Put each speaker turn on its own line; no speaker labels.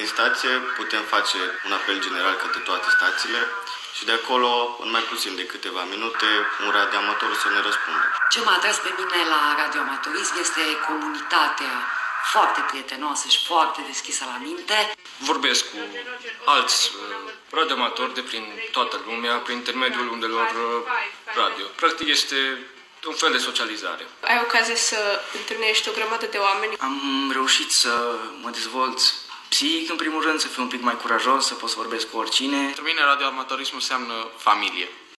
stație putem face un apel general către toate stațiile și de acolo, în mai puțin de câteva minute, un radioamator să ne răspundă.
Ce m-a atras pe mine la radioamatorism este comunitatea foarte prietenoasă și foarte deschisă la minte.
Vorbesc cu alți radioamatori de prin toată lumea, prin intermediul undelor radio. Practic este un fel de socializare.
Ai ocazia să întâlnești o grămadă de oameni.
Am reușit să mă dezvolt psihic, în primul rând, să fiu un pic mai curajos, să pot să vorbesc cu oricine.
Pentru mine radioamatorismul înseamnă familie.